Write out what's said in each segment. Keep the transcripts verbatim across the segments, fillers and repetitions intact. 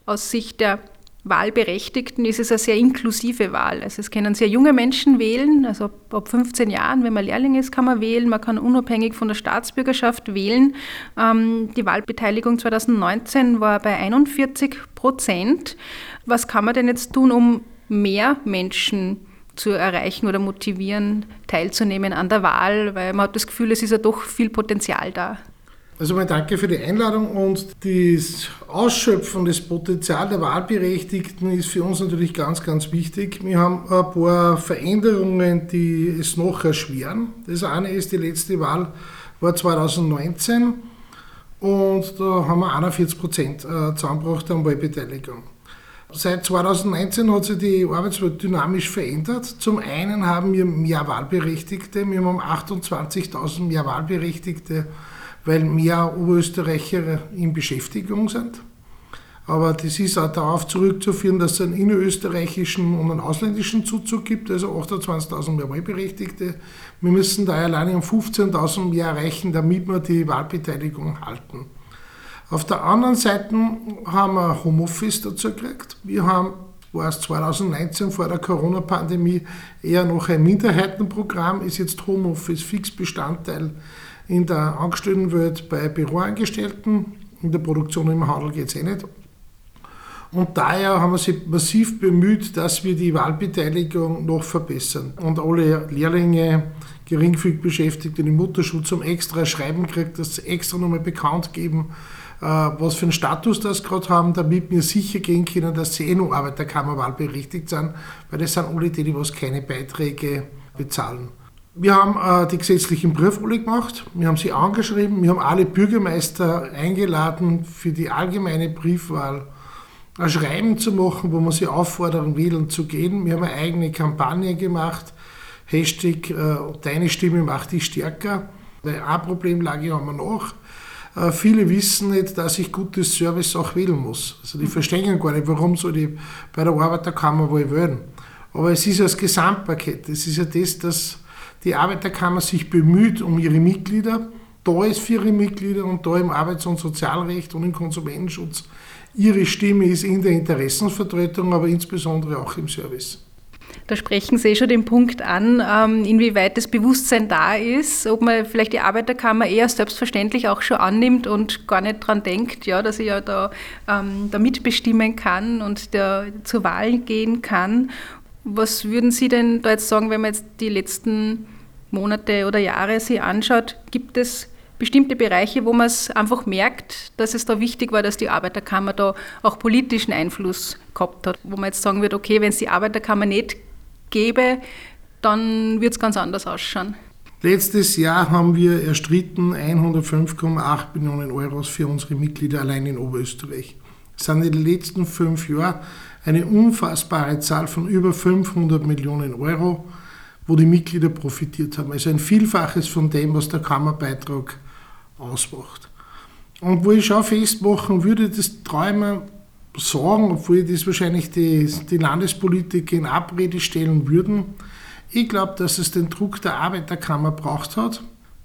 Aus Sicht der Wahlberechtigten ist es eine sehr inklusive Wahl. Also es können sehr junge Menschen wählen, also ab fünfzehn Jahren, wenn man Lehrling ist, kann man wählen. Man kann unabhängig von der Staatsbürgerschaft wählen. Ähm, die Wahlbeteiligung zwanzig neunzehn war bei einundvierzig Prozent. Was kann man denn jetzt tun, um mehr Menschen zu erreichen oder motivieren, teilzunehmen an der Wahl? Weil man hat das Gefühl, es ist ja doch viel Potenzial da. Also mal danke für die Einladung, und das Ausschöpfen des Potenzials der Wahlberechtigten ist für uns natürlich ganz, ganz wichtig. Wir haben ein paar Veränderungen, die es noch erschweren. Das eine ist, die letzte Wahl war zwanzig neunzehn und da haben wir einundvierzig Prozent zusammengebracht an Wahlbeteiligung. Seit zwanzig neunzehn hat sich die Arbeitswelt dynamisch verändert. Zum einen haben wir mehr Wahlberechtigte, wir haben achtundzwanzigtausend mehr Wahlberechtigte, weil mehr Oberösterreicher in Beschäftigung sind. Aber das ist auch darauf zurückzuführen, dass es einen innerösterreichischen und einen ausländischen Zuzug gibt, also achtundzwanzigtausend mehr Wahlberechtigte. Wir müssen da alleine um fünfzehntausend mehr erreichen, damit wir die Wahlbeteiligung halten. Auf der anderen Seite haben wir Homeoffice dazu gekriegt. Wir haben, war es zwanzig neunzehn vor der Corona-Pandemie, eher noch ein Minderheitenprogramm, ist jetzt Homeoffice fix Bestandteil in der Angestelltenwelt bei Büroangestellten. In der Produktion im Handel geht es eh nicht. Und daher haben wir sich massiv bemüht, dass wir die Wahlbeteiligung noch verbessern. Und alle Lehrlinge, geringfügig Beschäftigte, die Mutterschutz zum extra Schreiben kriegt, das extra nochmal bekannt geben, was für einen Status das gerade haben, damit wir sicher gehen können, dass sie eh noch Arbeiterkammer wahlberechtigt sind, weil das sind alle die, die was keine Beiträge bezahlen. Wir haben äh, die gesetzlichen Briefe alle gemacht, wir haben sie angeschrieben, wir haben alle Bürgermeister eingeladen, für die allgemeine Briefwahl ein Schreiben zu machen, wo wir sie auffordern, wählen zu gehen. Wir haben eine eigene Kampagne gemacht, Hashtag äh, Deine Stimme macht dich stärker. Weil eine Problemlage haben wir noch. Äh, viele wissen nicht, dass ich gutes Service auch wählen muss. Also die verstehen gar nicht, warum soll ich bei der Arbeiterkammer wohl wählen. Aber es ist ja das Gesamtpaket. Es ist ja das, dass die Arbeiterkammer sich bemüht um ihre Mitglieder, da ist für ihre Mitglieder und da im Arbeits- und Sozialrecht und im Konsumentenschutz. Ihre Stimme ist in der Interessensvertretung, aber insbesondere auch im Service. Da sprechen Sie schon den Punkt an, inwieweit das Bewusstsein da ist, ob man vielleicht die Arbeiterkammer eher selbstverständlich auch schon annimmt und gar nicht daran denkt, ja, dass ich ja da, ähm, da mitbestimmen kann und der, zur Wahl gehen kann. Was würden Sie denn da jetzt sagen, wenn man jetzt die letzten Monate oder Jahre sich anschaut? Gibt es bestimmte Bereiche, wo man es einfach merkt, dass es da wichtig war, dass die Arbeiterkammer da auch politischen Einfluss gehabt hat? Wo man jetzt sagen würde, okay, wenn es die Arbeiterkammer nicht gäbe, dann wird es ganz anders ausschauen. Letztes Jahr haben wir erstritten hundertfünf Komma acht Millionen Euro für unsere Mitglieder allein in Oberösterreich. Es sind in den letzten fünf Jahren eine unfassbare Zahl von über fünfhundert Millionen Euro, wo die Mitglieder profitiert haben. Also ein Vielfaches von dem, was der Kammerbeitrag ausmacht. Und wo ich schon festmachen würde, das traue ich mir sagen, obwohl das wahrscheinlich die, die Landespolitiker in Abrede stellen würden, ich glaube, dass es den Druck der Arbeiterkammer braucht hat,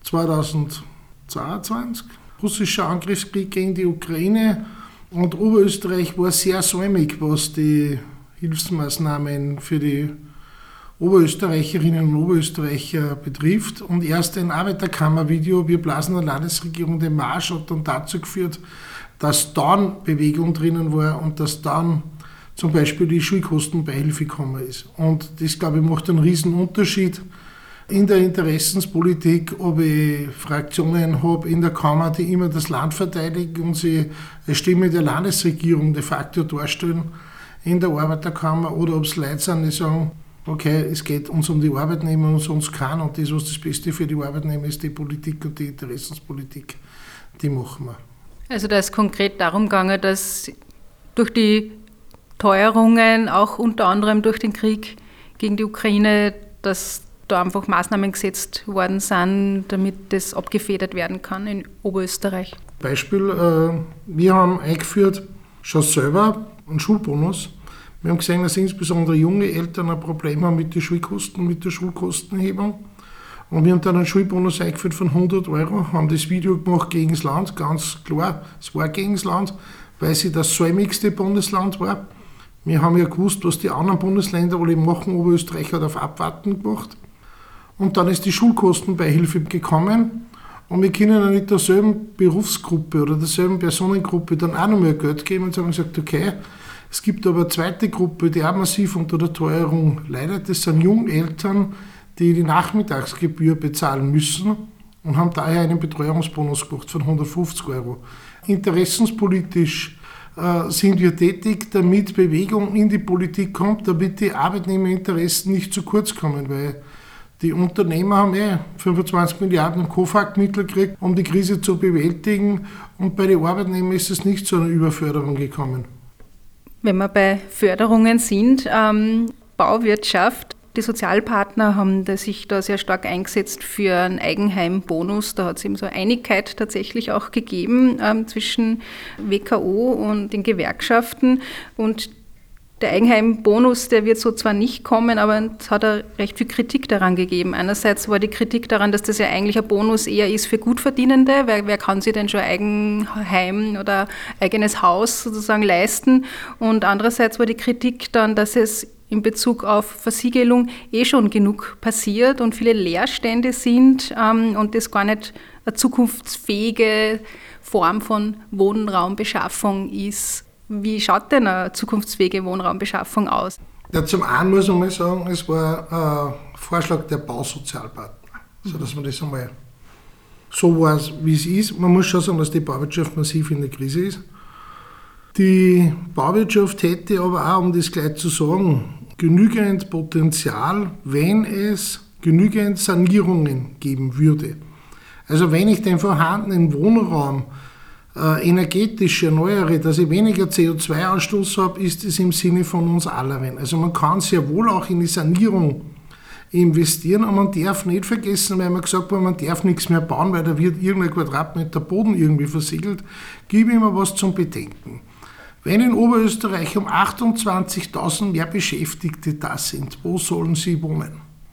zweitausendzweiundzwanzig, russischer Angriffskrieg gegen die Ukraine, und Oberösterreich war sehr säumig, was die Hilfsmaßnahmen für die Oberösterreicherinnen und Oberösterreicher betrifft. Und erst ein Arbeiterkammervideo, wir blasen der Landesregierung den Marsch, hat dann dazu geführt, dass dann Bewegung drinnen war und dass dann zum Beispiel die Schulkostenbeihilfe gekommen ist. Und das, glaube ich, macht einen riesen Unterschied in der Interessenspolitik, ob ich Fraktionen habe in der Kammer, die immer das Land verteidigen und sie eine Stimme der Landesregierung de facto darstellen in der Arbeiterkammer, oder ob es Leute sind, die sagen, okay, es geht uns um die Arbeitnehmer und sonst keinen, und das, was das Beste für die Arbeitnehmer ist, die Politik und die Interessenspolitik, die machen wir. Also da ist konkret darum gegangen, dass durch die Teuerungen, auch unter anderem durch den Krieg gegen die Ukraine, dass da einfach Maßnahmen gesetzt worden sind, damit das abgefedert werden kann in Oberösterreich. Beispiel, äh, wir haben eingeführt, schon selber einen Schulbonus. Wir haben gesehen, dass insbesondere junge Eltern ein Problem haben mit den Schulkosten, mit der Schulkostenhebung. Und wir haben dann einen Schulbonus eingeführt von hundert Euro, haben das Video gemacht gegen das Land, ganz klar, es war gegen das Land, weil sie das säumigste Bundesland war. Wir haben ja gewusst, was die anderen Bundesländer alle machen. Oberösterreich hat auf Abwarten gemacht. Und dann ist die Schulkostenbeihilfe gekommen. Und wir können ja nicht derselben Berufsgruppe oder derselben Personengruppe dann auch noch mehr Geld geben. Und so haben wir gesagt, okay, es gibt aber eine zweite Gruppe, die auch massiv unter der Teuerung leidet. Das sind Jungeltern, die die Nachmittagsgebühr bezahlen müssen und haben daher einen Betreuungsbonus gemacht von hundertfünfzig Euro. Interessenspolitisch äh, sind wir tätig, damit Bewegung in die Politik kommt, damit die Arbeitnehmerinteressen nicht zu kurz kommen, weil die Unternehmer haben eh fünfundzwanzig Milliarden C O F A C-Mittel gekriegt, um die Krise zu bewältigen, und bei den Arbeitnehmern ist es nicht zu einer Überförderung gekommen. Wenn wir bei Förderungen sind, ähm, Bauwirtschaft, die Sozialpartner haben sich da sehr stark eingesetzt für einen Eigenheimbonus. Da hat es eben so Einigkeit tatsächlich auch gegeben ähm, zwischen W K O und den Gewerkschaften. Und der Eigenheimbonus, der wird so zwar nicht kommen, aber es hat auch recht viel Kritik daran gegeben. Einerseits war die Kritik daran, dass das ja eigentlich ein Bonus eher ist für Gutverdienende, weil wer kann sich denn schon Eigenheim oder eigenes Haus sozusagen leisten? Und andererseits war die Kritik dann, dass es in Bezug auf Versiegelung eh schon genug passiert und viele Leerstände sind ähm, und das gar nicht eine zukunftsfähige Form von Wohnraumbeschaffung ist. Wie schaut denn eine zukunftsfähige Wohnraumbeschaffung aus? Ja, zum einen muss man mal sagen, es war ein Vorschlag der Bausozialpartner, so dass man das einmal so weiß, wie es ist. Man muss schon sagen, dass die Bauwirtschaft massiv in der Krise ist. Die Bauwirtschaft hätte aber auch, um das gleich zu sagen, genügend Potenzial, wenn es genügend Sanierungen geben würde. Also wenn ich den vorhandenen Wohnraum äh, energetisch erneuere, dass ich weniger C O zwei Ausstoß habe, ist es im Sinne von uns allen. Also man kann sehr wohl auch in die Sanierung investieren, aber man darf nicht vergessen, weil man gesagt hat, man darf nichts mehr bauen, weil da wird irgendein Quadratmeter Boden irgendwie versiegelt, gebe ich mir was zum Bedenken. Wenn in Oberösterreich um achtundzwanzigtausend mehr Beschäftigte da sind, wo sollen sie wohnen?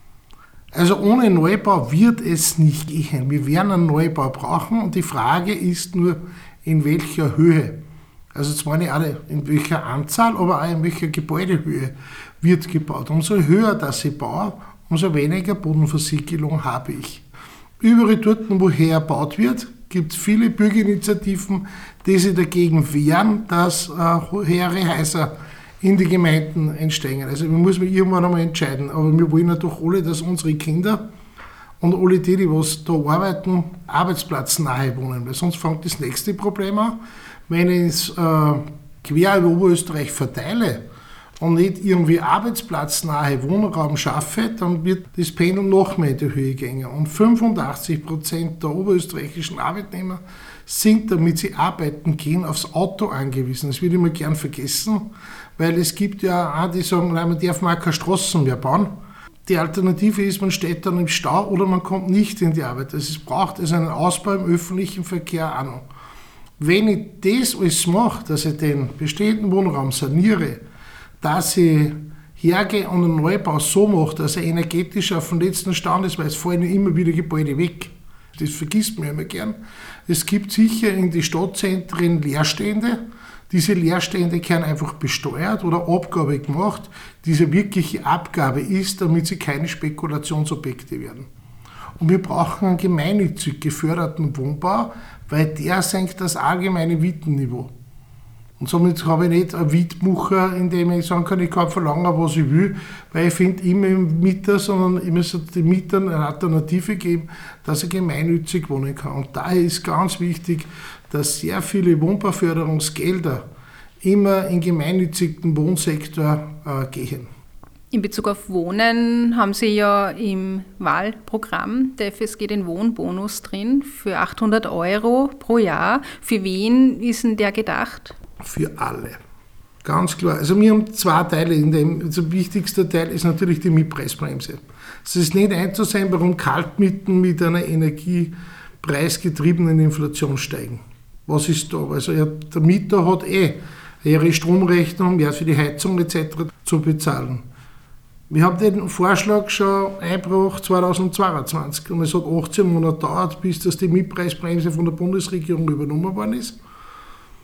Also ohne Neubau wird es nicht gehen. Wir werden einen Neubau brauchen und die Frage ist nur, in welcher Höhe. Also zwar nicht alle in welcher Anzahl, aber auch in welcher Gebäudehöhe wird gebaut. Umso höher das ich baue, umso weniger Bodenversiegelung habe ich. Überall dort, wo hergebaut wird, gibt es viele Bürgerinitiativen, die sich dagegen wehren, dass äh, höhere Häuser in die Gemeinden entstehen. Also wir müssen irgendwann einmal entscheiden. Aber wir wollen ja doch alle, dass unsere Kinder und alle die, die was da arbeiten, arbeitsplatznahe wohnen. Weil sonst fängt das nächste Problem an. Wenn ich es äh, quer über Oberösterreich verteile und nicht irgendwie arbeitsplatznahe Wohnraum schaffe, dann wird das Pendel noch mehr in die Höhe gehen. Und fünfundachtzig Prozent der oberösterreichischen Arbeitnehmer sind, damit sie arbeiten gehen, aufs Auto angewiesen. Das wird immer gern vergessen, weil es gibt ja auch, die sagen, nein, man darf mal keine Straßen mehr bauen. Die Alternative ist, man steht dann im Stau oder man kommt nicht in die Arbeit. Also es braucht also einen Ausbau im öffentlichen Verkehr auch noch. Wenn ich das alles mache, dass ich den bestehenden Wohnraum saniere, dass ich hergehe und einen Neubau so mache, dass er energetisch auf dem letzten Stand ist, weil es fallen ja immer wieder Gebäude weg. Das vergisst man immer gern. Es gibt sicher in die Stadtzentren Leerstände. Diese Leerstände werden einfach besteuert oder Abgabe gemacht. Diese wirkliche Abgabe ist, damit sie keine Spekulationsobjekte werden. Und wir brauchen einen gemeinnützig geförderten Wohnbau, weil der senkt das allgemeine Mietenniveau. Und somit habe ich nicht einen Mietbucher, in dem ich sagen kann, ich kann verlangen, was ich will, weil ich finde immer im Mieter, sondern ich muss den Mietern eine Alternative geben, dass er gemeinnützig wohnen kann. Und daher ist ganz wichtig, dass sehr viele Wohnbauförderungsgelder immer in gemeinnützigen Wohnsektor äh, gehen. In Bezug auf Wohnen haben Sie ja im Wahlprogramm der F S G den Wohnbonus drin für achthundert Euro pro Jahr. Für wen ist denn der gedacht? Für alle. Ganz klar. Also wir haben zwei Teile. In dem, also der wichtigste Teil ist natürlich die Mietpreisbremse. Es ist nicht einzusehen, warum Kaltmieten mit einer energiepreisgetriebenen Inflation steigen. Was ist da? Also ja, der Mieter hat eh ihre Stromrechnung, mehr für die Heizung et cetera zu bezahlen. Wir haben den Vorschlag schon eingebracht zweitausendzweiundzwanzig und es hat achtzehn Monate gedauert, bis das die Mietpreisbremse von der Bundesregierung übernommen worden ist.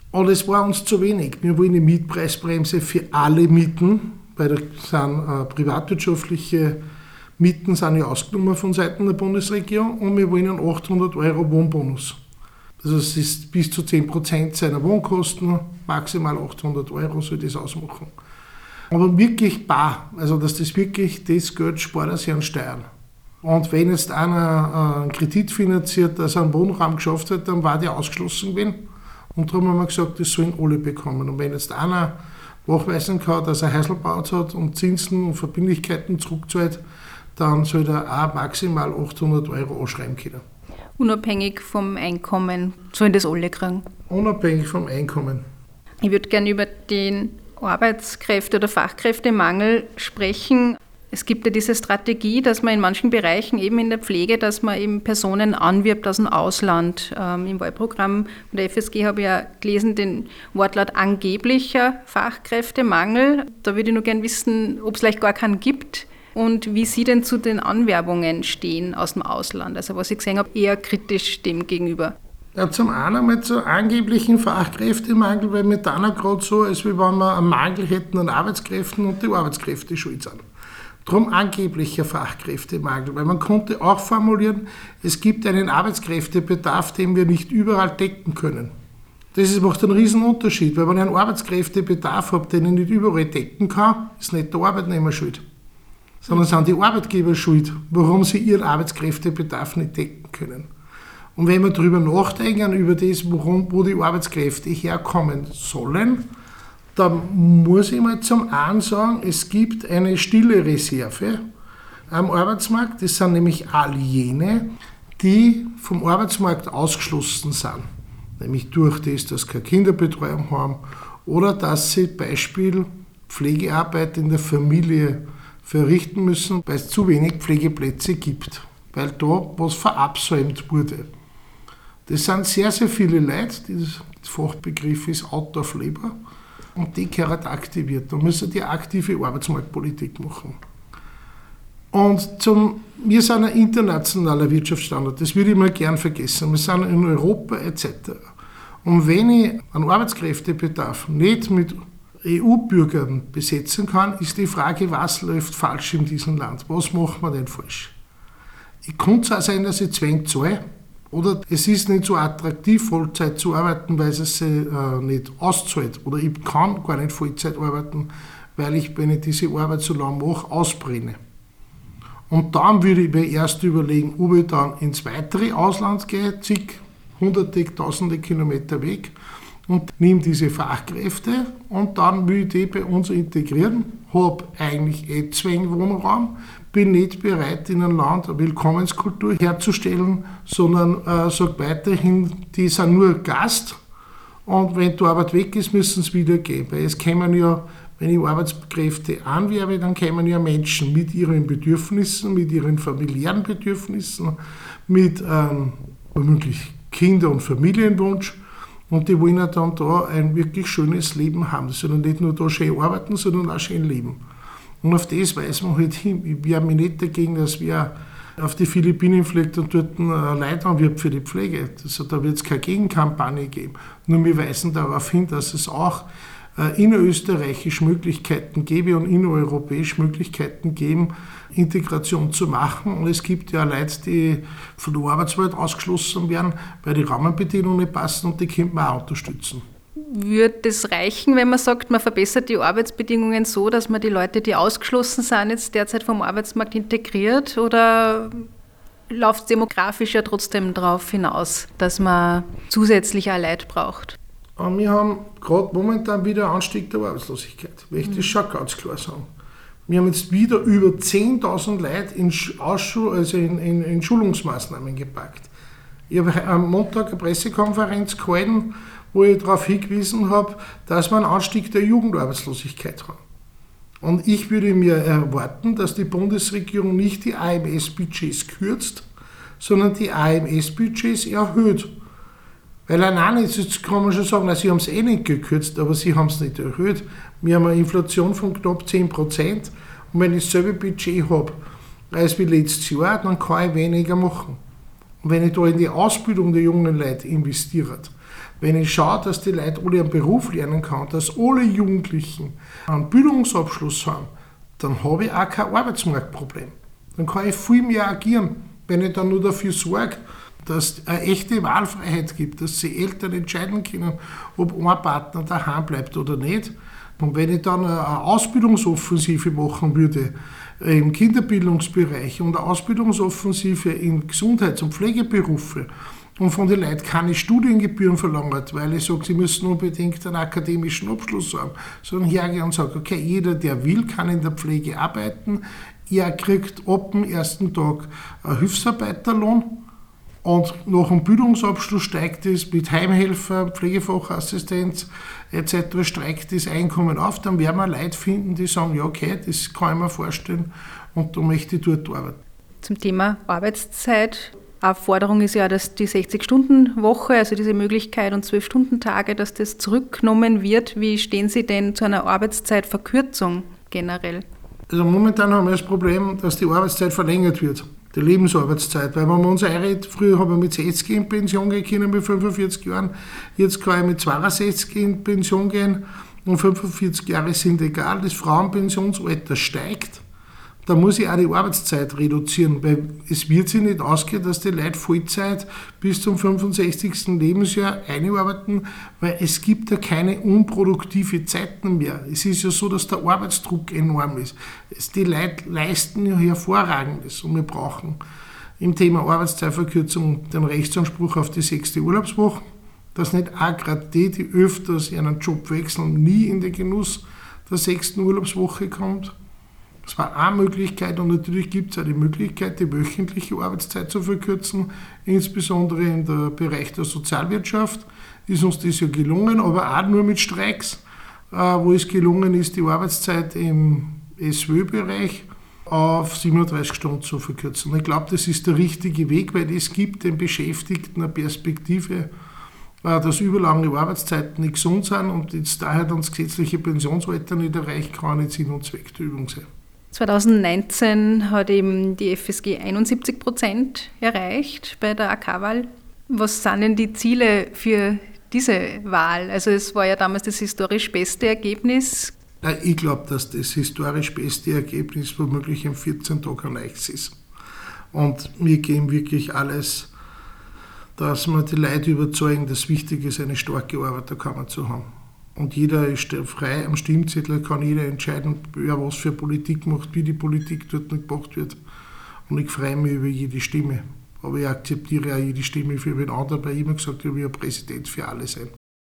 Aber es war uns zu wenig. Wir wollen eine Mietpreisbremse für alle Mieten, weil da sind äh, privatwirtschaftliche Mieten sind ja ausgenommen von Seiten der Bundesregierung, und wir wollen einen achthundert Euro Wohnbonus. Also es ist bis zu zehn Prozent seiner Wohnkosten, maximal achthundert Euro soll das ausmachen. Aber wirklich bar, also dass das wirklich das Geld spart, das sie an Steuern. Und wenn jetzt einer einen Kredit finanziert, dass er einen Wohnraum geschafft hat, dann war der ausgeschlossen gewesen. Und darum haben wir gesagt, das sollen alle bekommen. Und wenn jetzt einer nachweisen kann, dass er Häusl gebaut hat und Zinsen und Verbindlichkeiten zurückzahlt, dann soll er auch maximal achthundert Euro anschreiben können. Unabhängig vom Einkommen sollen das alle kriegen? Unabhängig vom Einkommen. Ich würde gerne über den Arbeitskräfte- oder Fachkräftemangel sprechen. Es gibt ja diese Strategie, dass man in manchen Bereichen, eben in der Pflege, dass man eben Personen anwirbt aus dem Ausland. Ähm, Im Wahlprogramm der F S G habe ich ja gelesen, den Wortlaut angeblicher Fachkräftemangel. Da würde ich nur gerne wissen, ob es vielleicht gar keinen gibt und wie Sie denn zu den Anwerbungen stehen aus dem Ausland. Also was ich gesehen habe, eher kritisch dem gegenüber. Ja, zum einen einmal zu angeblichen Fachkräftemangel, weil wir dann auch gerade so, als wenn wir einen Mangel hätten an Arbeitskräften und die Arbeitskräfte schuld sind. Darum angeblicher Fachkräftemangel, weil man konnte auch formulieren, es gibt einen Arbeitskräftebedarf, den wir nicht überall decken können. Das macht einen riesen Unterschied, weil wenn ich einen Arbeitskräftebedarf habe, den ich nicht überall decken kann, ist nicht der Arbeitnehmer schuld, sondern sind die Arbeitgeber schuld, warum sie ihren Arbeitskräftebedarf nicht decken können. Und wenn wir darüber nachdenken, über das, worum, wo die Arbeitskräfte herkommen sollen, dann muss ich mal zum einen sagen, es gibt eine stille Reserve am Arbeitsmarkt. Das sind nämlich all jene, die vom Arbeitsmarkt ausgeschlossen sind. Nämlich durch das, dass sie keine Kinderbetreuung haben oder dass sie Beispiel Pflegearbeit in der Familie verrichten müssen, weil es zu wenig Pflegeplätze gibt, weil da was verabsäumt wurde. Das sind sehr, sehr viele Leute, das Fachbegriff ist Out of Labor, und die gehören aktiviert. Da müssen die aktive Arbeitsmarktpolitik machen. Und zum, wir sind ein internationaler Wirtschaftsstandort, das würde ich mal gern vergessen. Wir sind in Europa et cetera. Und wenn ich einen Arbeitskräftebedarf nicht mit E U-Bürgern besetzen kann, ist die Frage, was läuft falsch in diesem Land? Was macht man denn falsch? Ich kann es auch sein, dass ich zwängt zahle, oder es ist nicht so attraktiv, Vollzeit zu arbeiten, weil es sich äh, nicht auszahlt. Oder ich kann gar nicht Vollzeit arbeiten, weil ich, wenn ich diese Arbeit so lange mache, ausbrenne. Und dann würde ich mir erst überlegen, ob ich dann ins weitere Ausland gehe, zig, hunderte, tausende Kilometer weg, und nehme diese Fachkräfte und dann will ich die bei uns integrieren, habe eigentlich eh Zwangwohnraum, bin nicht bereit, in einem Land eine Willkommenskultur herzustellen, sondern äh, sage weiterhin, die sind nur Gast, und wenn die Arbeit weg ist, müssen sie wieder gehen. Weil es kommen ja, wenn ich Arbeitskräfte anwerbe, dann kommen ja Menschen mit ihren Bedürfnissen, mit ihren familiären Bedürfnissen, mit ähm, womöglich Kinder- und Familienwunsch. Und die wollen ja dann da ein wirklich schönes Leben haben. Die sollen nicht nur da schön arbeiten, sondern auch schön leben. Und auf das weisen wir halt hin. Ich wehre mich nicht dagegen, dass wer auf die Philippinen fliegt und dort Leute anwirbt für die Pflege. Also da wird es keine Gegenkampagne geben. Nur wir weisen darauf hin, dass es auch innerösterreichisch Möglichkeiten gäbe und innereuropäisch Möglichkeiten geben, Integration zu machen. Und es gibt ja Leute, die von der Arbeitswelt ausgeschlossen werden, weil die Rahmenbedingungen nicht passen, und die könnte man auch unterstützen. Würde es reichen, wenn man sagt, man verbessert die Arbeitsbedingungen so, dass man die Leute, die ausgeschlossen sind, jetzt derzeit vom Arbeitsmarkt integriert? Oder läuft es demografisch ja trotzdem darauf hinaus, dass man zusätzlich auch Leute braucht? Wir haben gerade momentan wieder einen Anstieg der Arbeitslosigkeit. Ich möchte das schon ganz klar sagen. Wir haben jetzt wieder über zehntausend Leute in, Ausschul- also in, in, in Schulungsmaßnahmen gepackt. Ich habe am Montag eine Pressekonferenz gehalten, wo ich darauf hingewiesen habe, dass wir einen Anstieg der Jugendarbeitslosigkeit haben. Und ich würde mir erwarten, dass die Bundesregierung nicht die A M S-Budgets kürzt, sondern die A M S-Budgets erhöht. Weil allein jetzt kann man schon sagen, na, sie haben es eh nicht gekürzt, aber sie haben es nicht erhöht. Wir haben eine Inflation von knapp zehn Prozent, und wenn ich dasselbe Budget habe als wie letztes Jahr, dann kann ich weniger machen. Und wenn ich da in die Ausbildung der jungen Leute investiere, Wenn ich schaue, dass die Leute alle einen Beruf lernen können, dass alle Jugendlichen einen Bildungsabschluss haben, dann habe ich auch kein Arbeitsmarktproblem. Dann kann ich viel mehr agieren, wenn ich dann nur dafür sorge, dass es eine echte Wahlfreiheit gibt, dass die Eltern entscheiden können, ob ein Partner daheim bleibt oder nicht. Und wenn ich dann eine Ausbildungsoffensive machen würde im Kinderbildungsbereich und eine Ausbildungsoffensive in Gesundheits- und Pflegeberufe und von den Leuten keine Studiengebühren verlangt, weil ich sage, sie müssen unbedingt einen akademischen Abschluss haben, sondern hergehe und sage, okay, jeder, der will, kann in der Pflege arbeiten, er kriegt ab dem ersten Tag einen Hilfsarbeiterlohn und nach dem Bildungsabschluss steigt es mit Heimhelfer, Pflegefachassistenz et cetera steigt das Einkommen auf, dann werden wir Leute finden, die sagen, ja okay, das kann ich mir vorstellen und da möchte ich dort arbeiten. Zum Thema Arbeitszeit. Eine Forderung ist ja, dass die sechzig-Stunden-Woche, also diese Möglichkeit und zwölf-Stunden-Tage, dass das zurückgenommen wird. Wie stehen Sie denn zu einer Arbeitszeitverkürzung generell? Also momentan haben wir das Problem, dass die Arbeitszeit verlängert wird, die Lebensarbeitszeit. Weil wenn man uns einredet, früher habe ich mit sechzig in Pension gehen können, mit fünfundvierzig Jahren, jetzt kann ich mit zweiundsechzig in Pension gehen und fünfundvierzig Jahre sind egal, das Frauenpensionsalter steigt. Da muss ich auch die Arbeitszeit reduzieren, weil es wird sich nicht ausgehen, dass die Leute Vollzeit bis zum fünfundsechzigsten Lebensjahr einarbeiten, weil es gibt ja keine unproduktive Zeiten mehr. Es ist ja so, dass der Arbeitsdruck enorm ist. Die Leute leisten ja Hervorragendes und wir brauchen im Thema Arbeitszeitverkürzung den Rechtsanspruch auf die sechste Urlaubswoche, dass nicht auch gerade die, die öfters ihren Job wechseln, nie in den Genuss der sechsten Urlaubswoche kommt. Das war eine Möglichkeit und natürlich gibt es auch die Möglichkeit, die wöchentliche Arbeitszeit zu verkürzen, insbesondere im Bereich der Sozialwirtschaft ist uns das ja gelungen, aber auch nur mit Streiks, wo es gelungen ist, die Arbeitszeit im S W Ö-Bereich auf siebenunddreißig Stunden zu verkürzen. Ich glaube, das ist der richtige Weg, weil es gibt den Beschäftigten eine Perspektive, dass überlange Arbeitszeiten nicht gesund sind und jetzt daher dann das gesetzliche Pensionsalter nicht erreicht, kann nicht Sinn und Zweck der Übung sein. zweitausendneunzehn hat eben die F S G einundsiebzig Prozent erreicht bei der A K-Wahl. Was sind denn die Ziele für diese Wahl? Also es war ja damals das historisch beste Ergebnis. Ich glaube, dass das historisch beste Ergebnis womöglich in vierzehn Tagen erreicht ist. Und wir geben wirklich alles, dass wir die Leute überzeugen, dass es wichtig ist, eine starke Arbeiterkammer zu haben. Und jeder ist frei am Stimmzettel, kann jeder entscheiden, wer was für Politik macht, wie die Politik dort nicht gemacht wird. Und ich freue mich über jede Stimme. Aber ich akzeptiere auch jede Stimme für wen anderen, weil ich immer gesagt habe, ich will Präsident für alle sein.